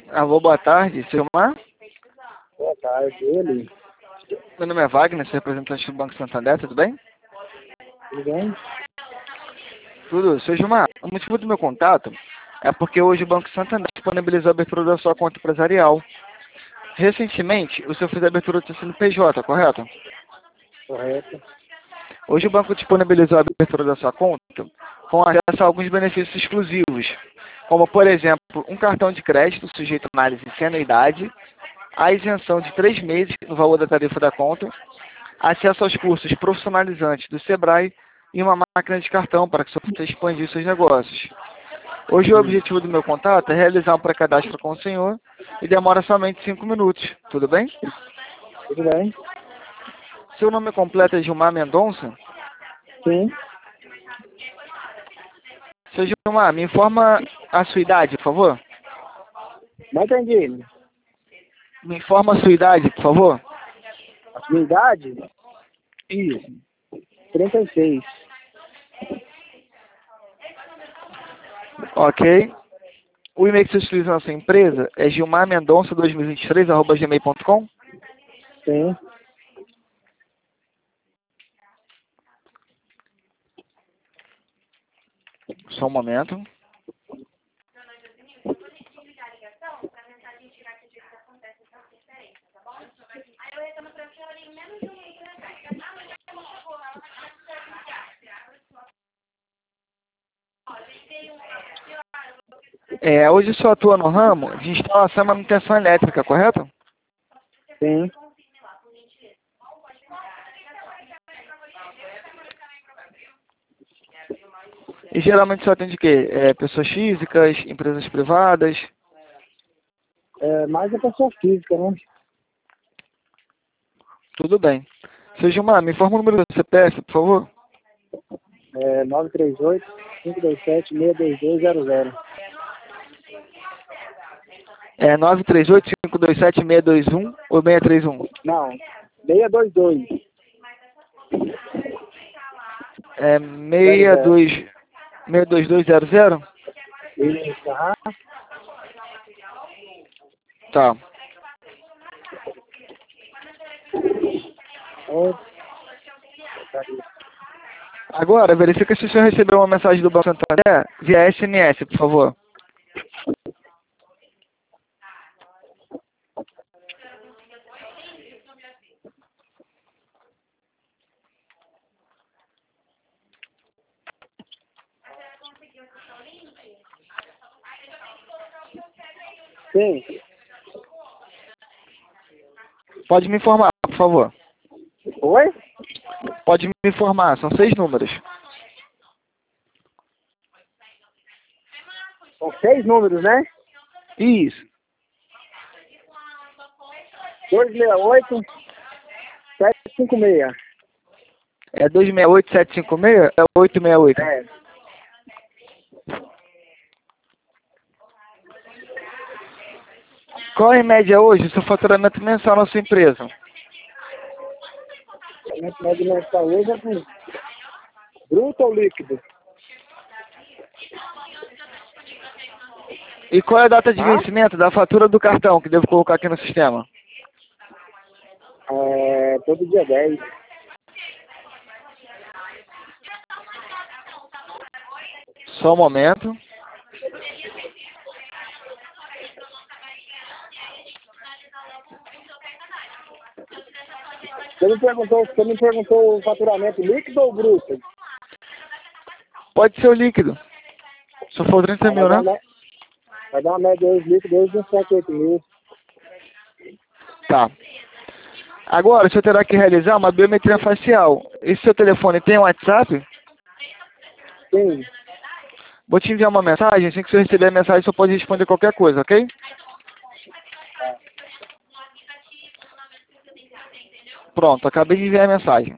Alô, boa tarde, Silmar. Boa tarde, ele. Meu nome é Wagner, sou representante do Banco Santander, tudo bem? Tudo bem? Tudo. Seu Gilmar, o motivo do meu contato é porque hoje o Banco Santander disponibilizou a abertura da sua conta empresarial. Recentemente, o senhor fez a abertura do CNPJ, correto? Correto. Hoje o banco disponibilizou a abertura da sua conta com acesso a alguns benefícios exclusivos, como, por exemplo, um cartão de crédito sujeito a análise sem anuidade, a isenção de 3 meses no valor da tarifa da conta, acesso aos cursos profissionalizantes do Sebrae e uma máquina de cartão para que você expandir seus negócios. Hoje o objetivo do meu contato é realizar um pré-cadastro com o senhor e demora somente 5 minutos. Tudo bem? Tudo bem? Seu nome completo é Gilmar Mendonça? Sim. Seu Gilmar, me informa a sua idade, por favor. Não entendi. Me informa a sua idade, por favor. A minha idade? Isso. 36. Ok. O e-mail que você utiliza na sua empresa é gilmarmendonça2023@gmail.com? Sim. Só um momento. Hoje o senhor atua no ramo de instalação e manutenção elétrica, correto? Sim. E geralmente o senhor atende o quê? Pessoas físicas, empresas privadas? Mais a pessoa física, né? Tudo bem. Seu Gilmar, me informa o número do CPF, por favor. 938-527-62200. 938-527-621 ou 631? Não. 622. 62200? Isso. Aham. Tá. Agora, verifica se o senhor recebeu uma mensagem do Banco Santander via SMS, por favor. Sim. Pode me informar, por favor. Oi? Pode me informar, são 6 números. São 6 números, né? Isso. 268-756. É 268756? É 868? É. Qual é, em média, hoje, o seu faturamento mensal na sua empresa? Minha média mensal hoje é bruto ou líquido? E qual é a data de Hã? vencimento da fatura do cartão que devo colocar aqui no sistema? Todo dia 10. Só um momento. Você me perguntou o faturamento líquido ou bruto? Pode ser o líquido. Só for 30 mil, né? Vai dar uma média hoje líquido hoje de 58 mil. Tá. Agora, o senhor terá que realizar uma biometria facial. Esse seu telefone tem WhatsApp? Sim. Vou te enviar uma mensagem. Assim que o senhor receber a mensagem, o senhor pode responder qualquer coisa, ok? Pronto, acabei de enviar a mensagem.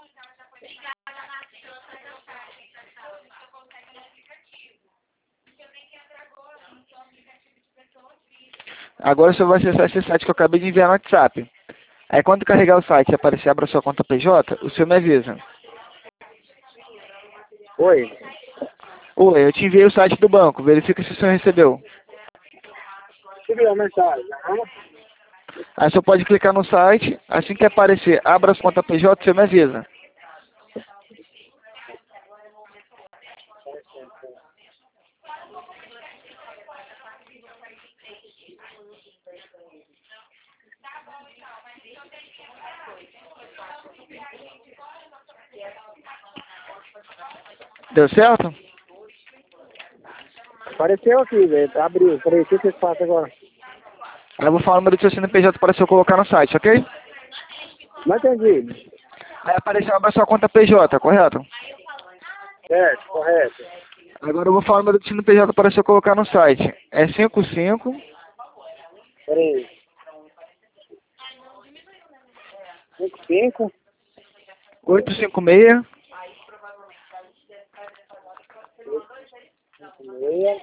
Agora o senhor vai acessar esse site que eu acabei de enviar no WhatsApp. Aí quando carregar o site e aparecer abra sua conta PJ, o senhor me avisa. Oi. Oi, eu te enviei o site do banco. Verifica se o senhor recebeu. Recebi a mensagem. Aham. Aí você pode clicar no site, assim que aparecer, abra a sua conta PJ, você me avisa. Deu certo? Apareceu aqui, velho. Abriu. Peraí, o que você faz agora? Aí eu vou falar o número do seu CNPJ para você colocar no site, ok? Não entendi. Aí apareceu, abra sua conta PJ, correto? Certo, correto. Agora eu vou falar o número do CNPJ para você colocar no site. É 55 Peraí. 55, 856 56,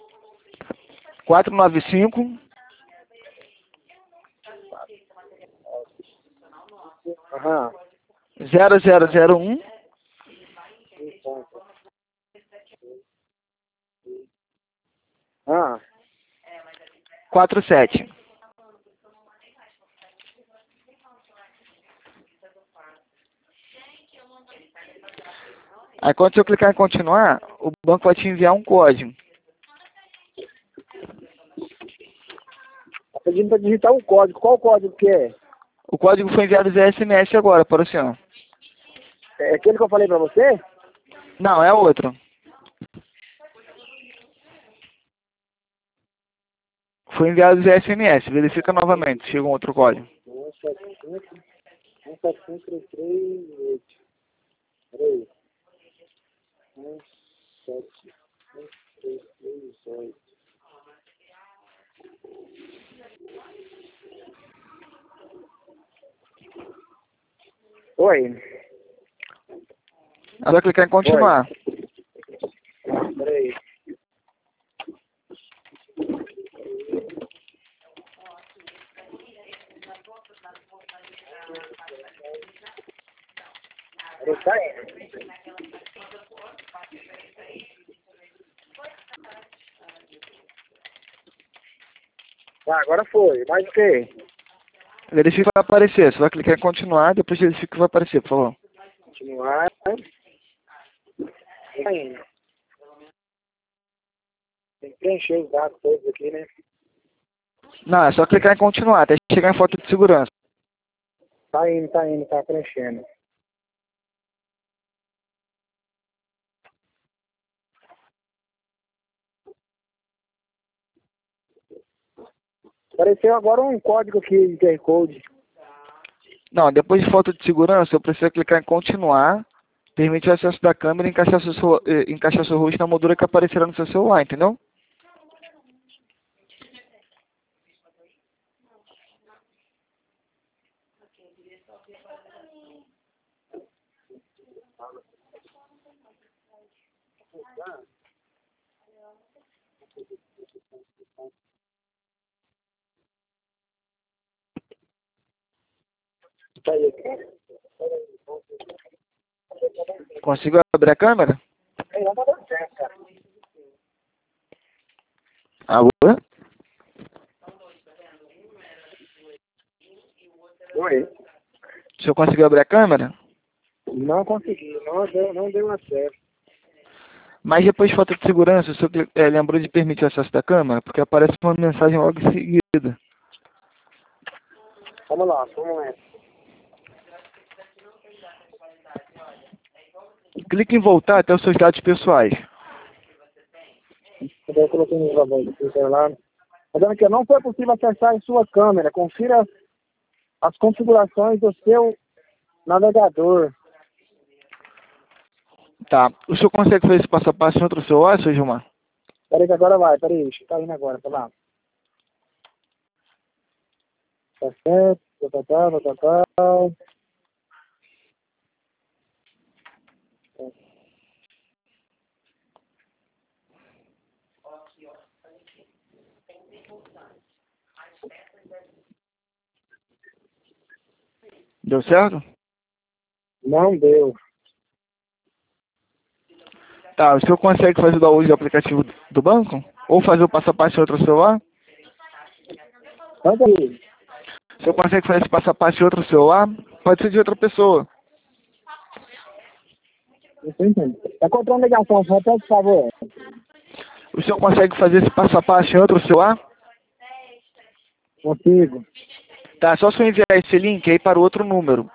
495 aham. 0001 Ah, 47. Aí quando você clicar em continuar, o banco vai te enviar um código. tá pedindo pra digitar um código. Qual código que é? O código foi enviado via SMS agora para o senhor. É aquele que eu falei pra você? Não, é outro. Foi enviado via SMS. Verifica novamente se chegou um outro código. 175-175-338. Peraí. 175-338. Oi. Aí vai clicar em continuar. Peraí. Peraí, tá indo. Tá, agora foi. Mais o quê? Verifica o que vai aparecer. Você vai clicar em continuar, depois verifica o que vai aparecer, por favor. Continuar. Tá indo. Tem que preencher os dados todos aqui, né? Não, é só clicar em continuar, até chegar em foto de segurança. Tá indo, tá preenchendo. Apareceu agora um código aqui de QR Code. Não, depois de foto de segurança, eu preciso clicar em continuar, permite o acesso da câmera e encaixar seu rosto na moldura que aparecerá no seu celular, entendeu? Tá aí. Conseguiu abrir a câmera? Aí, não tá dando certo, cara. Alô? Oi. O senhor conseguiu abrir a câmera? Não consegui, não deu acesso. Mas depois de foto de segurança, o senhor lembrou de permitir o acesso da câmera? Porque aparece uma mensagem logo em seguida. Vamos lá. Clique em voltar até os seus dados pessoais. Eu coloquei no gravador do celular. Tá dando que não foi possível acessar em sua câmera. Confira as configurações do seu navegador. Tá. O senhor consegue fazer esse passo a passo em outro celular, seu Gilmar? Peraí que agora vai, peraí, tá indo agora, tá lá. Tá certo, tá. Deu certo? Não deu. Tá. O senhor consegue fazer o download do aplicativo do banco? Ou fazer o passo a passo em outro celular? Manda aí. O senhor consegue fazer esse passo a passo de outro celular? Pode ser de outra pessoa. Tá contando ligação, repete, por favor. O senhor consegue fazer esse passo a passo em outro celular? Consigo. Tá, só se eu enviar esse link aí para o outro número.